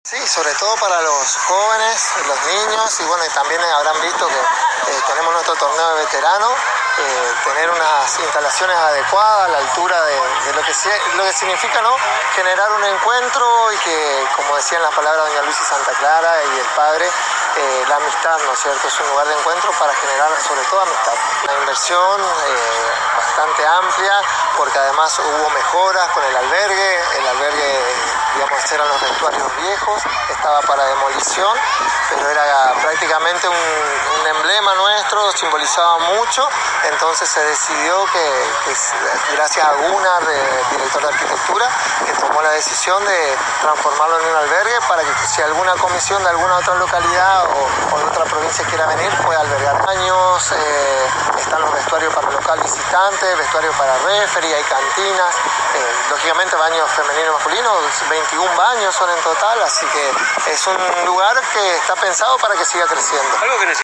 Sí, sobre todo para los jóvenes, los niños, y bueno, y también habrán visto que tenemos nuestro torneo de veteranos, tener unas instalaciones adecuadas a la altura de lo que significa, ¿no?, generar un encuentro y que, como decían las palabras de doña Luisa Santa Clara y el padre, la amistad, ¿no es cierto?, es un lugar de encuentro para generar sobre todo amistad. Una inversión bastante amplia, porque además hubo mejoras con el albergue, digamos, eran los vestuarios viejos, estaba para demolición, pero era prácticamente un emblema nuestro, simbolizaba mucho, entonces se decidió que gracias a Gunnar, director de arquitectura, que tomó la decisión de transformarlo en un albergue para que si alguna comisión de alguna otra localidad o de otra provincia quiera venir, pueda albergar. Baños, están los vestuarios para local visitante, vestuarios para referee, hay cantinas, lógicamente baños femenino y masculino, 21 baños son en total, así que es un lugar que está pensado para que siga creciendo.